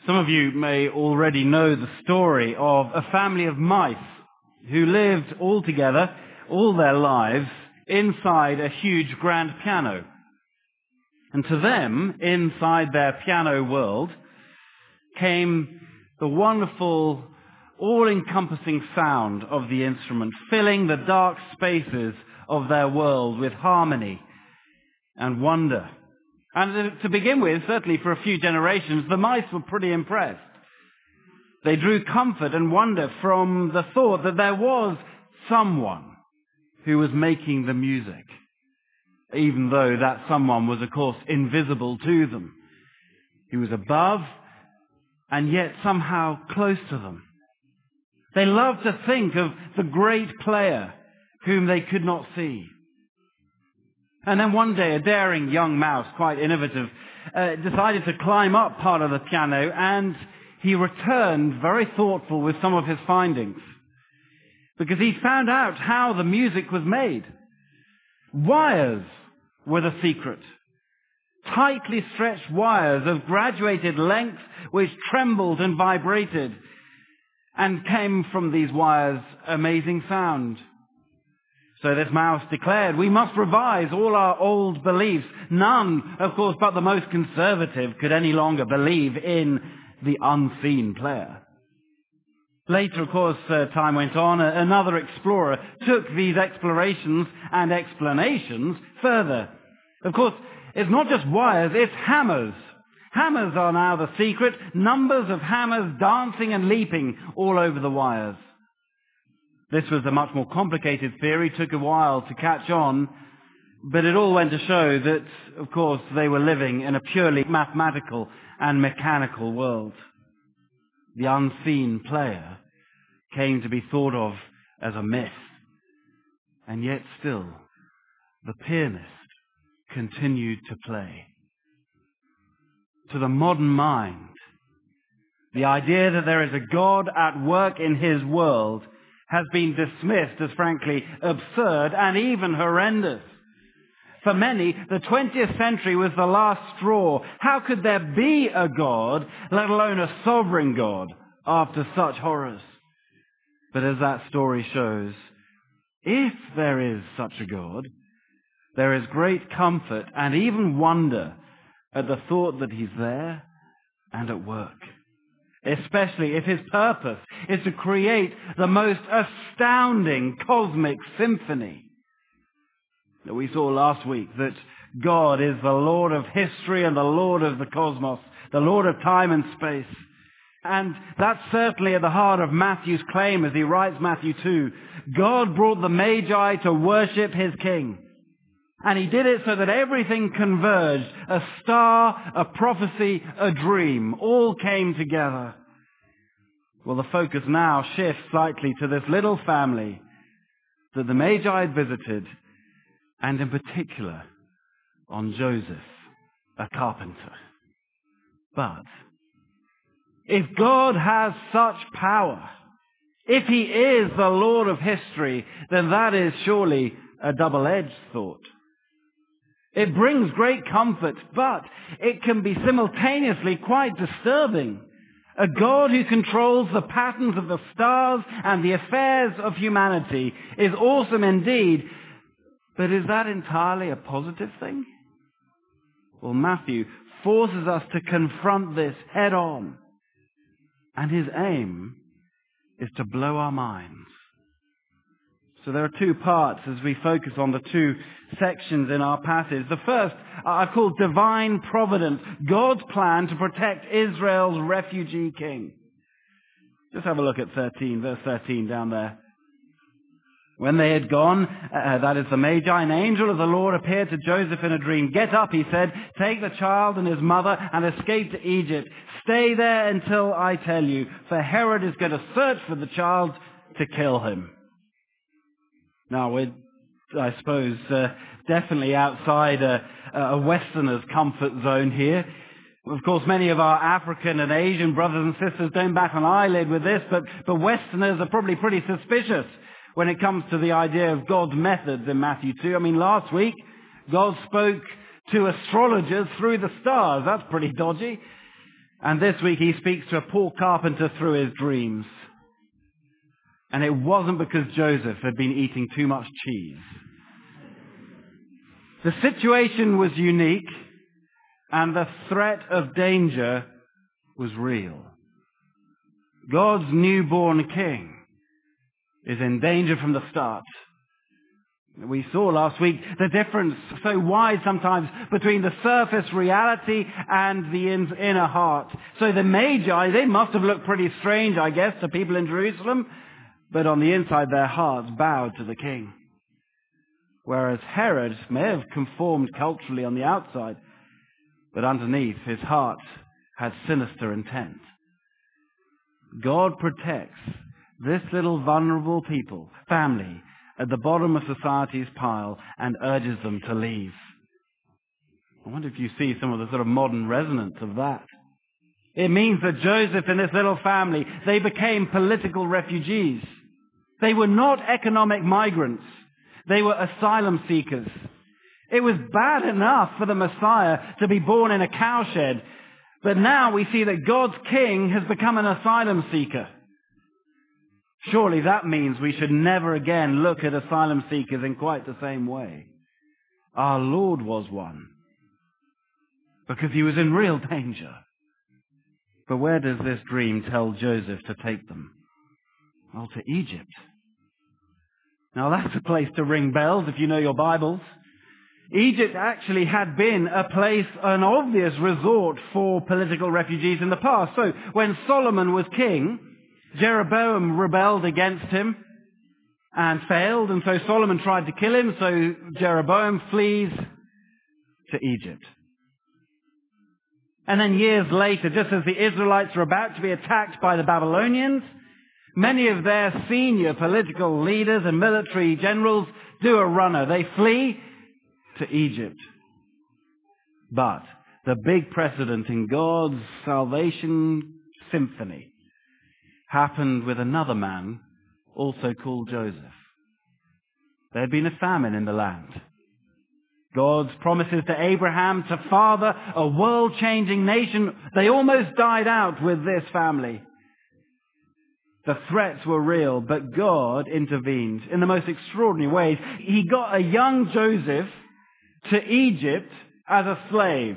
Some of you may already know the story of a family of mice who lived all together, all their lives, inside a huge grand piano. And to them, inside their piano world, came the wonderful, all-encompassing sound of the instrument, filling the dark spaces of their world with harmony and wonder. And to begin with, certainly for a few generations, the mice were pretty impressed. They drew comfort and wonder from the thought that there was someone who was making the music, even though that someone was, of course, invisible to them. He was above and yet somehow close to them. They loved to think of the great player whom they could not see. And then one day, a daring young mouse, quite innovative, decided to climb up part of the piano, and he returned very thoughtful with some of his findings, because he found out how the music was made. Wires were the secret. Tightly stretched wires of graduated length which trembled and vibrated, and came from these wires amazing sound. So this mouse declared, we must revise all our old beliefs. None, of course, but the most conservative could any longer believe in the unseen player. Later, of course, time went on. Another explorer took these explorations and explanations further. Of course, it's not just wires, it's hammers. Hammers are now the secret. Numbers of hammers dancing and leaping all over the wires. This was a much more complicated theory, took a while to catch on, but it all went to show that, of course, they were living in a purely mathematical and mechanical world. The unseen player came to be thought of as a myth, and yet still, the pianist continued to play. To the modern mind, the idea that there is a God at work in his world has been dismissed as frankly absurd and even horrendous. For many, the 20th century was the last straw. How could there be a God, let alone a sovereign God, after such horrors? But as that story shows, if there is such a God, there is great comfort and even wonder at the thought that he's there and at work. Especially if his purpose is to create the most astounding cosmic symphony. We saw last week that God is the Lord of history and the Lord of the cosmos, the Lord of time and space. And that's certainly at the heart of Matthew's claim as he writes Matthew 2. God brought the Magi to worship his King. And he did it so that everything converged. A star, a prophecy, a dream, all came together. Well, the focus now shifts slightly to this little family that the Magi had visited, and in particular on Joseph, a carpenter. But if God has such power, if he is the Lord of history, then that is surely a double-edged thought. It brings great comfort, but it can be simultaneously quite disturbing. A God who controls the patterns of the stars and the affairs of humanity is awesome indeed, but is that entirely a positive thing? Well, Matthew forces us to confront this head on, and his aim is to blow our minds. So there are two parts as we focus on the two sections in our passage. The first I've called divine providence, God's plan to protect Israel's refugee king. Just have a look at verse 13 down there. When they had gone, that is the Magi, an angel of the Lord appeared to Joseph in a dream. Get up, he said, take the child and his mother and escape to Egypt. Stay there until I tell you, for Herod is going to search for the child to kill him. Now, we're, I suppose, definitely outside a Westerner's comfort zone here. Of course, many of our African and Asian brothers and sisters don't bat an eyelid with this, but Westerners are probably pretty suspicious when it comes to the idea of God's methods in Matthew 2. I mean, last week, God spoke to astrologers through the stars. That's pretty dodgy. And this week he speaks to a poor carpenter through his dreams. And it wasn't because Joseph had been eating too much cheese. The situation was unique, and the threat of danger was real. God's newborn king is in danger from the start. We saw last week the difference so wide sometimes between the surface reality and the inner heart. So the Magi, they must have looked pretty strange, I guess, to people in Jerusalem, but on the inside their hearts bowed to the king. Whereas Herod may have conformed culturally on the outside, but underneath his heart had sinister intent. God protects this little vulnerable people, family, at the bottom of society's pile and urges them to leave. I wonder if you see some of the sort of modern resonance of that. It means that Joseph and this little family, they became political refugees. They were not economic migrants. They were asylum seekers. It was bad enough for the Messiah to be born in a cowshed, but now we see that God's king has become an asylum seeker. Surely that means we should never again look at asylum seekers in quite the same way. Our Lord was one, because he was in real danger. But where does this dream tell Joseph to take them? Well, to Egypt. Now that's a place to ring bells if you know your Bibles. Egypt actually had been a place, an obvious resort for political refugees in the past. So when Solomon was king, Jeroboam rebelled against him and failed, and so Solomon tried to kill him, so Jeroboam flees to Egypt. And then years later, just as the Israelites were about to be attacked by the Babylonians, many of their senior political leaders and military generals do a runner. They flee to Egypt. But the big precedent in God's salvation symphony happened with another man, also called Joseph. There had been a famine in the land. God's promises to Abraham to father a world-changing nation, they almost died out with this family. The threats were real, but God intervened in the most extraordinary ways. He got a young Joseph to Egypt as a slave.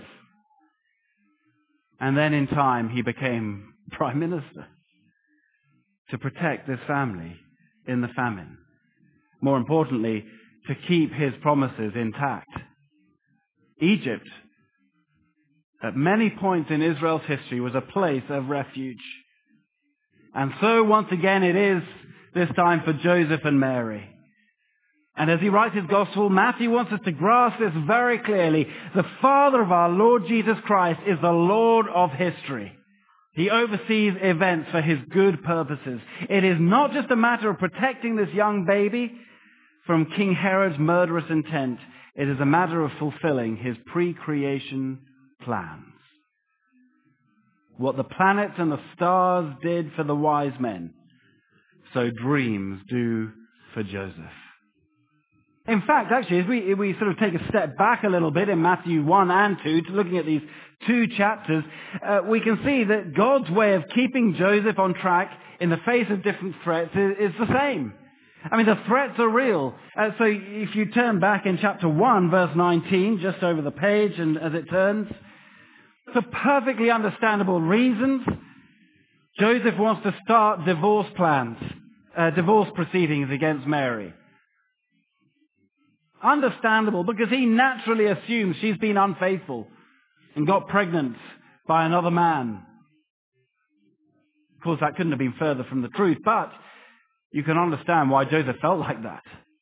And then in time he became prime minister to protect this family in the famine. More importantly, to keep his promises intact. Egypt, at many points in Israel's history, was a place of refuge. And so once again it is this time for Joseph and Mary. And as he writes his gospel, Matthew wants us to grasp this very clearly. The Father of our Lord Jesus Christ is the Lord of history. He oversees events for his good purposes. It is not just a matter of protecting this young baby from King Herod's murderous intent. It is a matter of fulfilling his pre-creation plans. What the planets and the stars did for the wise men, so dreams do for Joseph. In fact, actually, as we sort of take a step back a little bit in Matthew 1 and 2, to looking at these two chapters, we can see that God's way of keeping Joseph on track in the face of different threats is the same. I mean, the threats are real. So if you turn back in chapter 1, verse 19, just over the page, and as it turns, for perfectly understandable reasons, Joseph wants to start divorce proceedings against Mary. Understandable, because he naturally assumes she's been unfaithful and got pregnant by another man. Of course, that couldn't have been further from the truth, but you can understand why Joseph felt like that.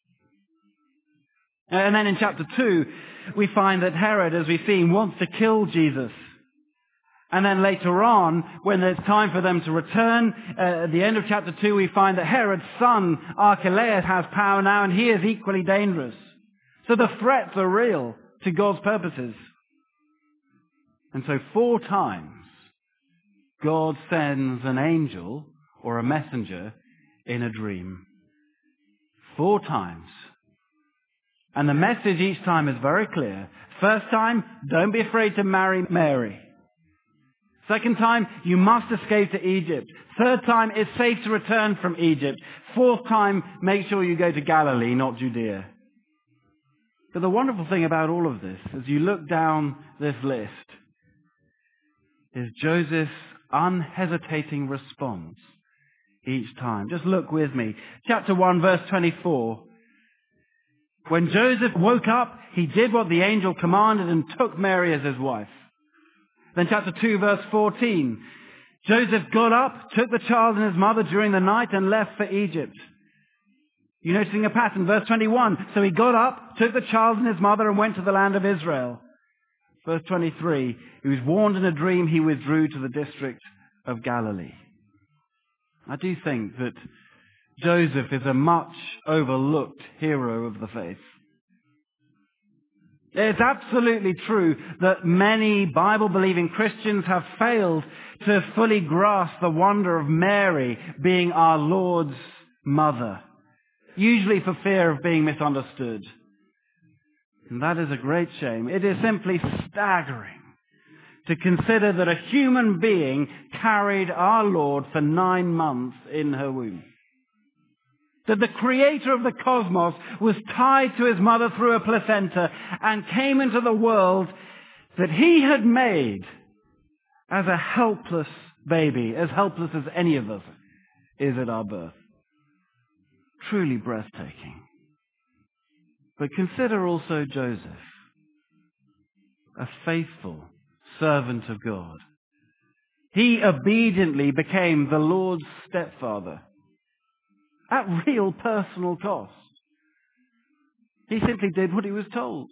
And then in chapter 2, we find that Herod, as we've seen, wants to kill Jesus. And then later on, when there's time for them to return, at the end of chapter 2, we find that Herod's son, Archelaus, has power now, and he is equally dangerous. So the threats are real to God's purposes. And so 4 times, God sends an angel or a messenger in a dream. 4 times. And the message each time is very clear. First time, don't be afraid to marry Mary. Second time, you must escape to Egypt. Third time, it's safe to return from Egypt. Fourth time, make sure you go to Galilee, not Judea. But the wonderful thing about all of this, as you look down this list, is Joseph's unhesitating response each time. Just look with me. Chapter 1, verse 24. When Joseph woke up, he did what the angel commanded and took Mary as his wife. Then chapter 2, verse 14. Joseph got up, took the child and his mother during the night and left for Egypt. You're noticing a pattern. Verse 21. So he got up, took the child and his mother and went to the land of Israel. Verse 23. He was warned in a dream, he withdrew to the district of Galilee. I do think that Joseph is a much overlooked hero of the faith. It's absolutely true that many Bible-believing Christians have failed to fully grasp the wonder of Mary being our Lord's mother, usually for fear of being misunderstood. And that is a great shame. It is simply staggering to consider that a human being carried our Lord for 9 months in her womb. That the creator of the cosmos was tied to his mother through a placenta and came into the world that he had made as a helpless baby, as helpless as any of us is at our birth. Truly breathtaking. But consider also Joseph, a faithful servant of God. He obediently became the Lord's stepfather at real personal cost. He simply did what he was told.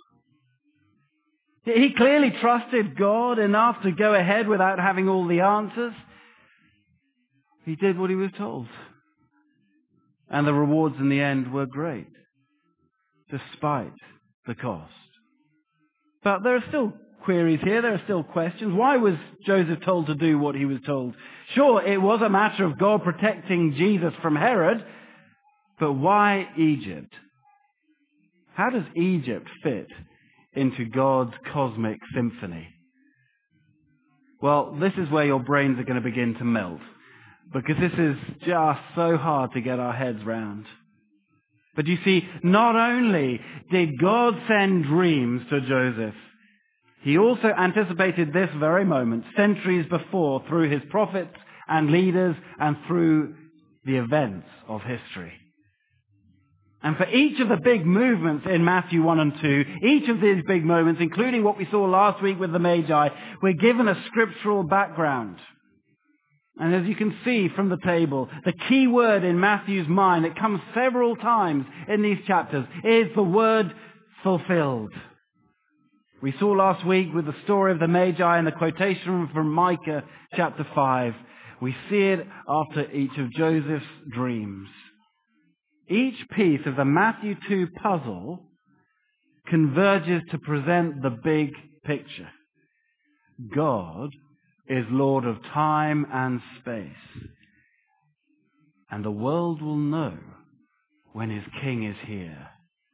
He clearly trusted God enough to go ahead without having all the answers. He did what he was told. And the rewards in the end were great, despite the cost. But there are still queries here. There are still questions. Why was Joseph told to do what he was told? Sure, it was a matter of God protecting Jesus from Herod, but why Egypt? How does Egypt fit into God's cosmic symphony? Well, this is where your brains are going to begin to melt, because this is just so hard to get our heads round. But you see, not only did God send dreams to Joseph, he also anticipated this very moment centuries before through his prophets and leaders and through the events of history. And for each of the big movements in Matthew 1 and 2, each of these big moments, including what we saw last week with the Magi, we're given a scriptural background. And as you can see from the table, the key word in Matthew's mind that comes several times in these chapters is the word fulfilled. We saw last week with the story of the Magi and the quotation from Micah chapter 5. We see it after each of Joseph's dreams. Each piece of the Matthew 2 puzzle converges to present the big picture. God is Lord of time and space. And the world will know when his king is here.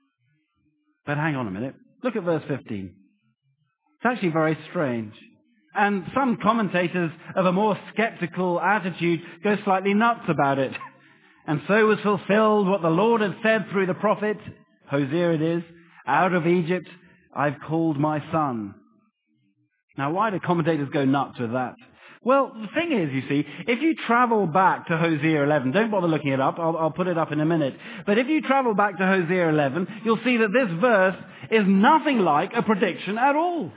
But hang on a minute. Look at verse 15. It's actually very strange. And some commentators of a more skeptical attitude go slightly nuts about it. And so was fulfilled what the Lord had said through the prophet, Hosea it is, out of Egypt I've called my son. Now why do commentators go nuts with that? Well, the thing is, you see, if you travel back to Hosea 11, don't bother looking it up, I'll put it up in a minute. But if you travel back to Hosea 11, you'll see that this verse is nothing like a prediction at all.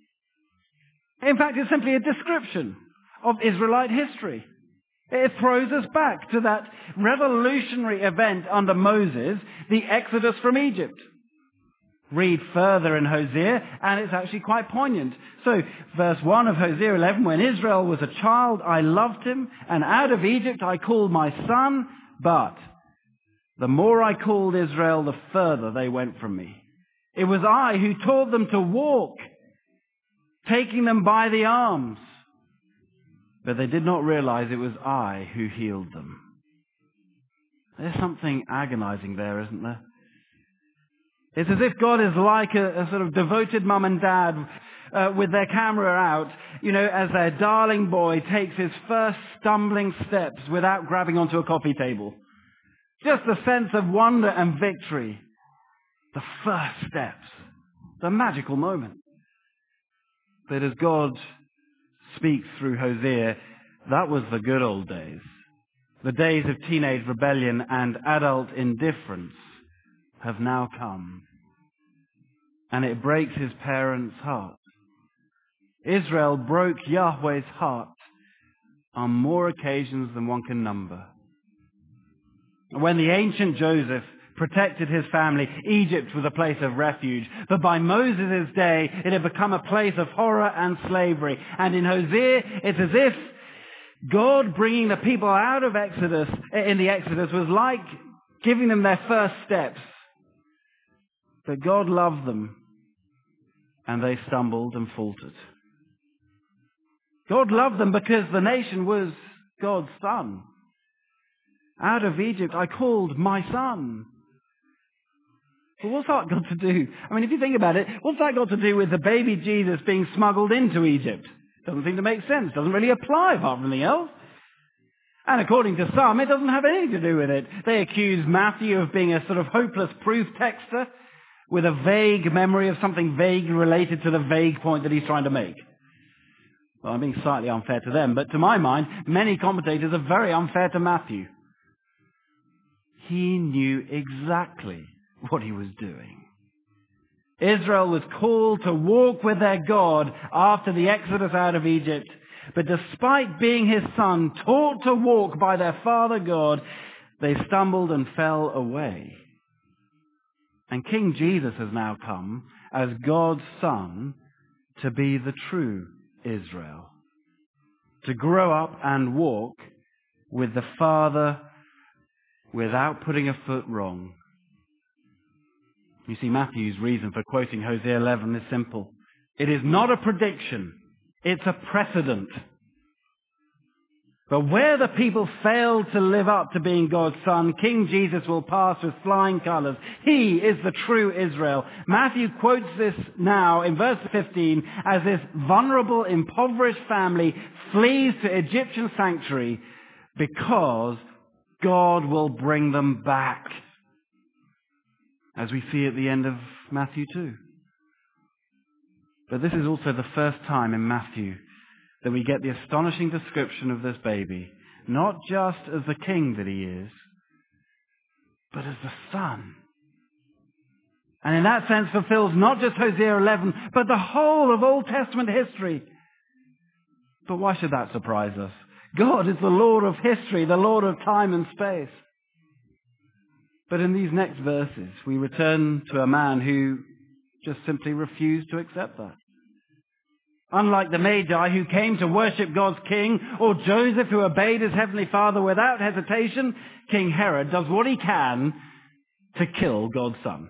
In fact, it's simply a description of Israelite history. It throws us back to that revolutionary event under Moses, the Exodus from Egypt. Read further in Hosea, and it's actually quite poignant. So, verse 1 of Hosea 11, when Israel was a child, I loved him, and out of Egypt I called my son, but the more I called Israel, the further they went from me. It was I who taught them to walk, taking them by the arms. But they did not realize it was I who healed them. There's something agonizing there, isn't there? It's as if God is like a sort of devoted mum and dad with their camera out, as their darling boy takes his first stumbling steps without grabbing onto a coffee table. Just a sense of wonder and victory. The first steps. The magical moment. But as God speaks through Hosea, that was the good old days. The days of teenage rebellion and adult indifference have now come. And it breaks his parents' heart. Israel broke Yahweh's heart on more occasions than one can number. When the ancient Joseph protected his family, Egypt was a place of refuge. But by Moses' day, it had become a place of horror and slavery. And in Hosea, it's as if God bringing the people out of in the Exodus was like giving them their first steps. But God loved them, and they stumbled and faltered. God loved them because the nation was God's son. Out of Egypt I called my son. But what's that got to do? I mean, if you think about it, what's that got to do with the baby Jesus being smuggled into Egypt? Doesn't seem to make sense. Doesn't really apply apart from anything else. And according to some, it doesn't have anything to do with it. They accuse Matthew of being a sort of hopeless proof texter with a vague memory of something vaguely related to the vague point that he's trying to make. Well, I'm being slightly unfair to them, but to my mind, many commentators are very unfair to Matthew. He knew exactly what he was doing. Israel was called to walk with their God after the exodus out of Egypt, but despite being his son, taught to walk by their father God, they stumbled and fell away. And King Jesus has now come as God's son to be the true Israel, to grow up and walk with the Father without putting a foot wrong. You see, Matthew's reason for quoting Hosea 11 is simple. It is not a prediction, it's a precedent. But where the people fail to live up to being God's son, King Jesus will pass with flying colors. He is the true Israel. Matthew quotes this now in verse 15 as this vulnerable, impoverished family flees to Egyptian sanctuary because God will bring them back. As we see at the end of Matthew 2. But this is also the first time in Matthew that we get the astonishing description of this baby, not just as the king that he is, but as the son. And in that sense fulfills not just Hosea 11, but the whole of Old Testament history. But why should that surprise us? God is the Lord of history, the Lord of time and space. But in these next verses, we return to a man who just simply refused to accept that. Unlike the Magi who came to worship God's king, or Joseph who obeyed his heavenly father without hesitation, King Herod does what he can to kill God's son.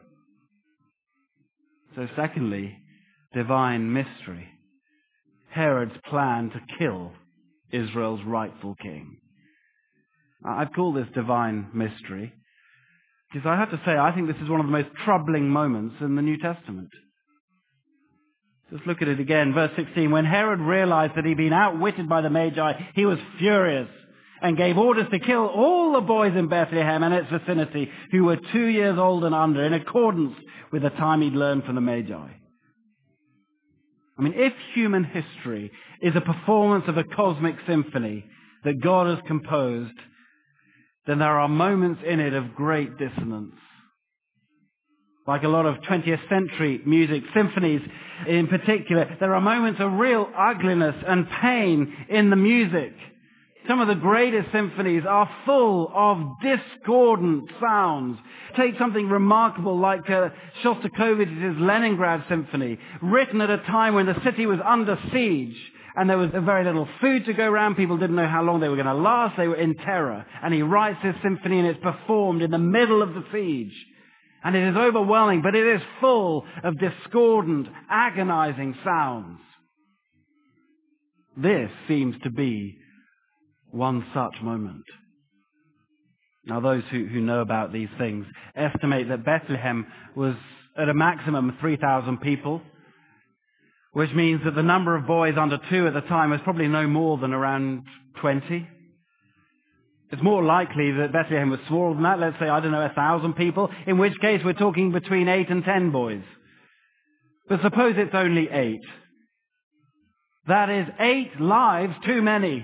So secondly, divine mystery. Herod's plan to kill Israel's rightful king. I've called this divine mystery because I have to say I think this is one of the most troubling moments in the New Testament. Just look at it again, verse 16. When Herod realized that he'd been outwitted by the Magi, he was furious and gave orders to kill all the boys in Bethlehem and its vicinity who were 2 years old and under, in accordance with the time he'd learned from the Magi. I mean, if human history is a performance of a cosmic symphony that God has composed, then there are moments in it of great dissonance. Like a lot of 20th century music, symphonies in particular, there are moments of real ugliness and pain in the music. Some of the greatest symphonies are full of discordant sounds. Take something remarkable like Shostakovich's Leningrad Symphony, written at a time when the city was under siege and there was very little food to go around. People didn't know how long they were going to last. They were in terror. And he writes this symphony and it's performed in the middle of the siege. And it is overwhelming, but it is full of discordant, agonizing sounds. This seems to be one such moment. Now, those who know about these things estimate that Bethlehem was at a maximum of 3,000 people. which means that the number of boys under 2 at the time was probably no more than around 20. It's more likely that Bethlehem was smaller than that, let's say, 1,000 people, in which case we're talking between 8 and 10 boys. But suppose it's only 8. That is 8 lives too many.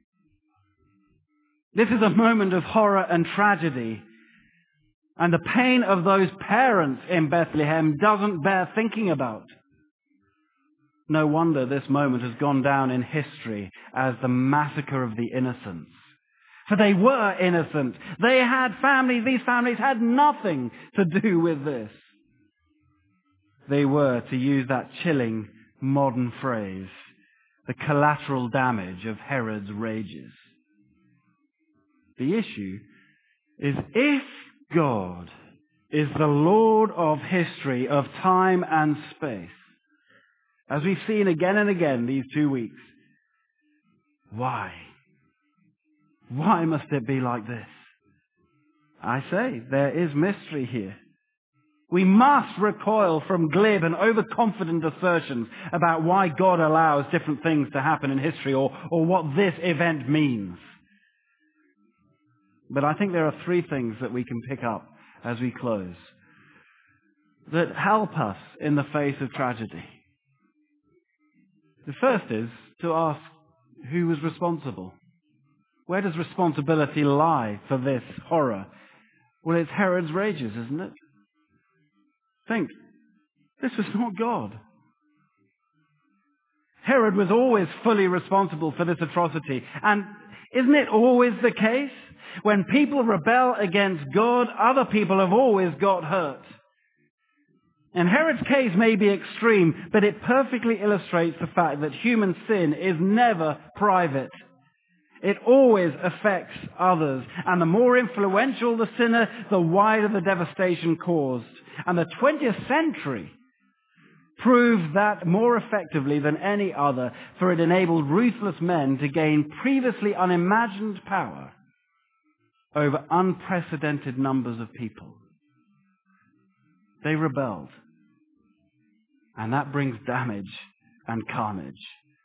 This is a moment of horror and tragedy. And the pain of those parents in Bethlehem doesn't bear thinking about. No wonder this moment has gone down in history as the massacre of the innocents. For they were innocent. They had families. These families had nothing to do with this. They were, to use that chilling modern phrase, the collateral damage of Herod's rages. The issue is, if God is the Lord of history, of time and space, as we've seen again and again these 2 weeks, why? Why must it be like this? I say, there is mystery here. We must recoil from glib and overconfident assertions about why God allows different things to happen in history or what this event means. But I think there are 3 things that we can pick up as we close that help us in the face of tragedy. The first is to ask who was responsible. Where does responsibility lie for this horror? Well, it's Herod's rages, isn't it? Think, this was not God. Herod was always fully responsible for this atrocity. And isn't it always the case? When people rebel against God, other people have always got hurt. And Herod's case may be extreme, but it perfectly illustrates the fact that human sin is never private. It always affects others. And the more influential the sinner, the wider the devastation caused. And the 20th century proved that more effectively than any other, for it enabled ruthless men to gain previously unimagined power over unprecedented numbers of people. They rebelled. And that brings damage and carnage.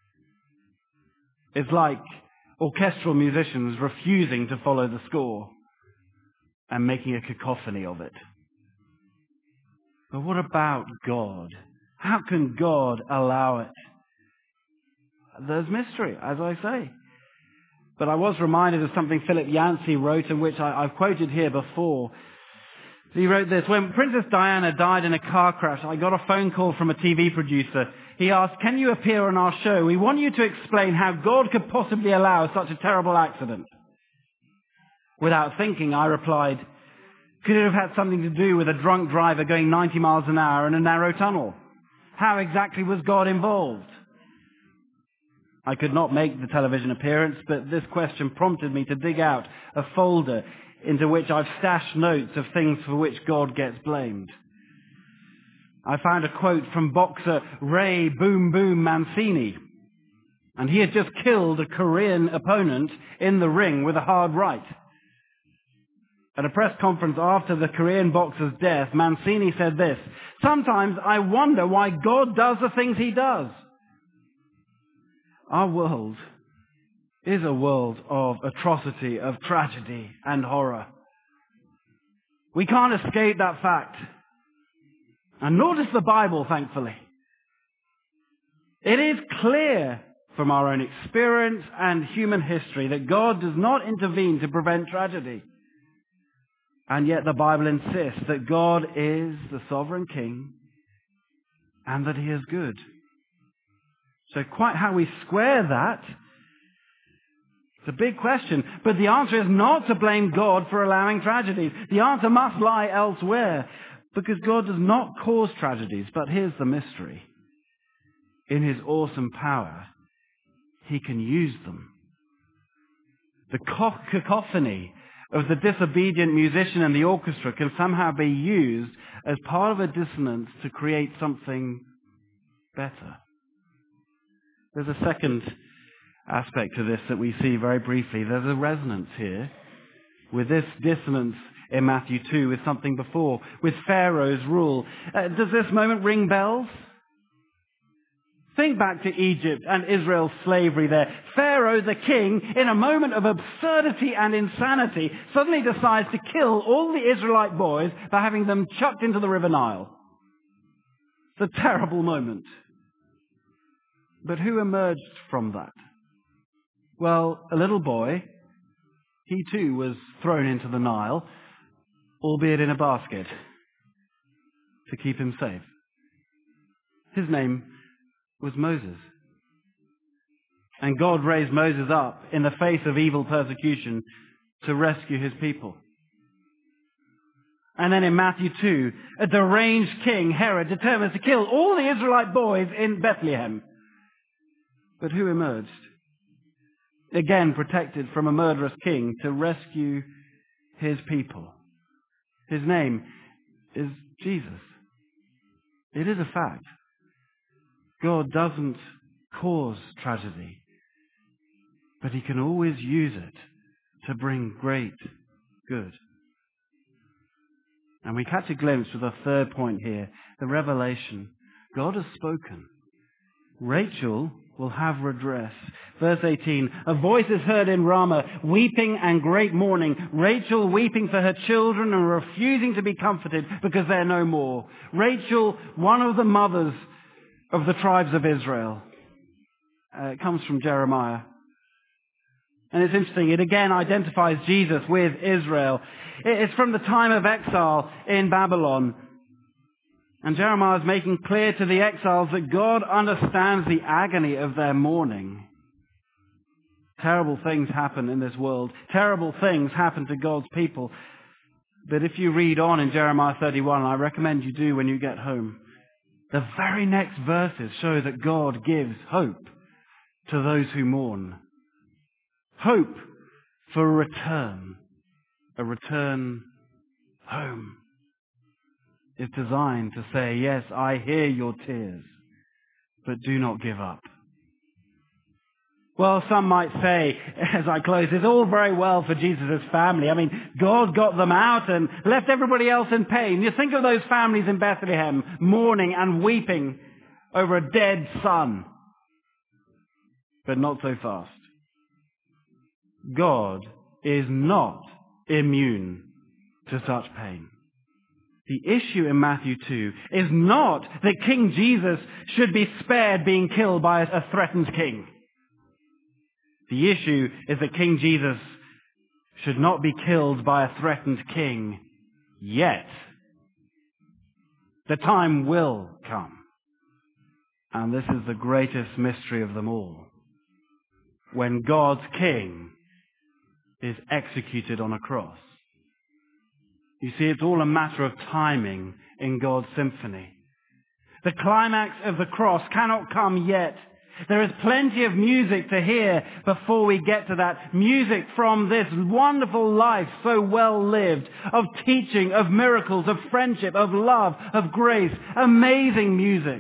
It's like orchestral musicians refusing to follow the score and making a cacophony of it. But what about God? How can God allow it? There's mystery, as I say. But I was reminded of something Philip Yancey wrote, in which I've quoted here before. He wrote this: when Princess Diana died in a car crash, I got a phone call from a TV producer. He asked, "Can you appear on our show? We want you to explain how God could possibly allow such a terrible accident." Without thinking, I replied, "Could it have had something to do with a drunk driver going 90 miles an hour in a narrow tunnel? How exactly was God involved?" I could not make the television appearance, but this question prompted me to dig out a folder into which I've stashed notes of things for which God gets blamed. I found a quote from boxer Ray Boom Boom Mancini, and he had just killed a Korean opponent in the ring with a hard right. At a press conference after the Korean boxer's death, Mancini said this: "Sometimes I wonder why God does the things he does." Our world is a world of atrocity, of tragedy and horror. We can't escape that fact. And nor does the Bible, thankfully. It is clear from our own experience and human history that God does not intervene to prevent tragedy. And yet the Bible insists that God is the sovereign king and that he is good. So quite how we square that, it's a big question. But the answer is not to blame God for allowing tragedies. The answer must lie elsewhere, because God does not cause tragedies. But here's the mystery. In his awesome power, he can use them. The cacophony of the disobedient musician and the orchestra can somehow be used as part of a dissonance to create something better. There's a second aspect to this that we see very briefly. There's a resonance here with this dissonance in Matthew 2 with something before, with Pharaoh's rule. Does this moment ring bells? Think back to Egypt and Israel's slavery there. Pharaoh, the king, in a moment of absurdity and insanity, suddenly decides to kill all the Israelite boys by having them chucked into the River Nile. It's a terrible moment. But who emerged from that? Well, a little boy. He too was thrown into the Nile, albeit in a basket, to keep him safe. His name was Moses. And God raised Moses up in the face of evil persecution to rescue his people. And then in Matthew 2, a deranged king, Herod, determines to kill all the Israelite boys in Bethlehem. But who emerged? Again protected from a murderous king to rescue his people. His name is Jesus. It is a fact. God doesn't cause tragedy, but he can always use it to bring great good. And we catch a glimpse with a third point here, the revelation. God has spoken. Rachel will have redress. Verse 18, a voice is heard in Ramah, weeping and great mourning. Rachel weeping for her children and refusing to be comforted because they're no more. Rachel, one of the mothers of the tribes of Israel. It comes from Jeremiah. And it's interesting, it again identifies Jesus with Israel. It's from the time of exile in Babylon. And Jeremiah is making clear to the exiles that God understands the agony of their mourning. Terrible things happen in this world. Terrible things happen to God's people. But if you read on in Jeremiah 31, I recommend you do when you get home, the very next verses show that God gives hope to those who mourn. Hope for a return home. Is designed to say, yes, I hear your tears, but do not give up. Well, some might say, as I close, it's all very well for Jesus' family. I mean, God got them out and left everybody else in pain. You think of those families in Bethlehem mourning and weeping over a dead son. But not so fast. God is not immune to such pain. The issue in Matthew 2 is not that King Jesus should be spared being killed by a threatened king. The issue is that King Jesus should not be killed by a threatened king yet. The time will come. And this is the greatest mystery of them all. When God's king is executed on a cross. You see, it's all a matter of timing in God's symphony. The climax of the cross cannot come yet. There is plenty of music to hear before we get to that. Music from this wonderful life so well lived, of teaching, of miracles, of friendship, of love, of grace. Amazing music.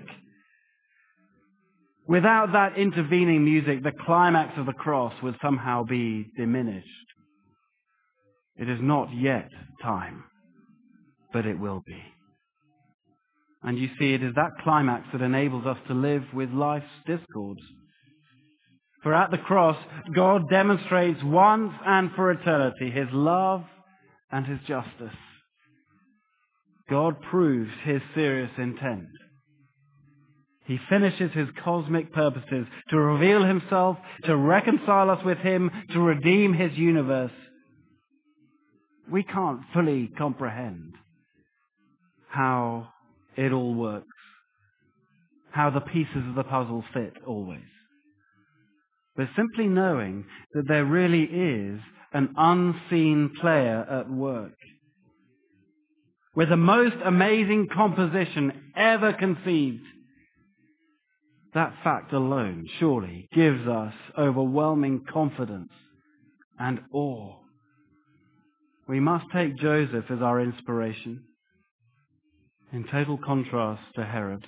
Without that intervening music, the climax of the cross would somehow be diminished. It is not yet time, but it will be. And you see, it is that climax that enables us to live with life's discords. For at the cross, God demonstrates once and for eternity His love and His justice. God proves His serious intent. He finishes His cosmic purposes to reveal Himself, to reconcile us with Him, to redeem His universe. We can't fully comprehend how it all works, how the pieces of the puzzle fit always. But simply knowing that there really is an unseen player at work, with the most amazing composition ever conceived, that fact alone surely gives us overwhelming confidence and awe. We must take Joseph as our inspiration, in total contrast to Herod.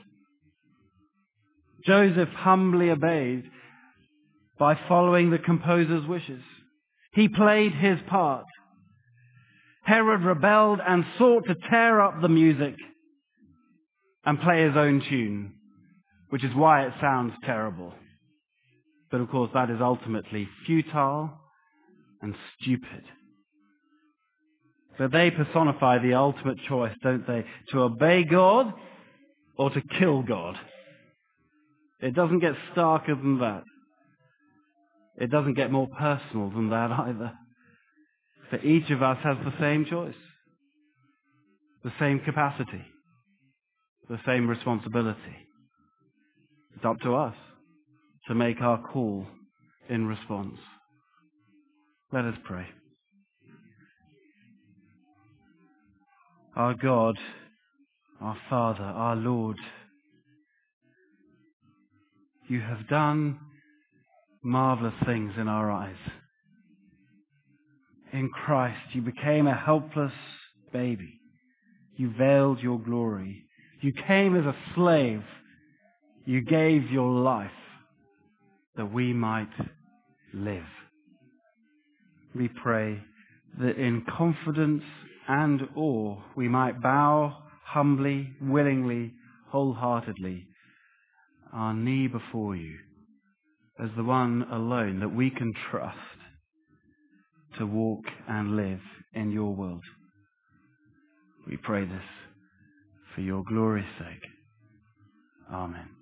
Joseph humbly obeyed by following the composer's wishes. He played his part. Herod rebelled and sought to tear up the music and play his own tune. which is why it sounds terrible. But of course, that is ultimately futile and stupid. But they personify the ultimate choice, don't they? To obey God or to kill God. It doesn't get starker than that. It doesn't get more personal than that either. For each of us has the same choice, the same capacity, the same responsibility. It's up to us to make our call in response. Let us pray. Our God, our Father, our Lord, you have done marvelous things in our eyes. In Christ, you became a helpless baby. You veiled your glory. You came as a slave. You gave your life that we might live. We pray that in confidence and awe we might bow humbly, willingly, wholeheartedly our knee before you as the one alone that we can trust to walk and live in your world. We pray this for your glory's sake. Amen.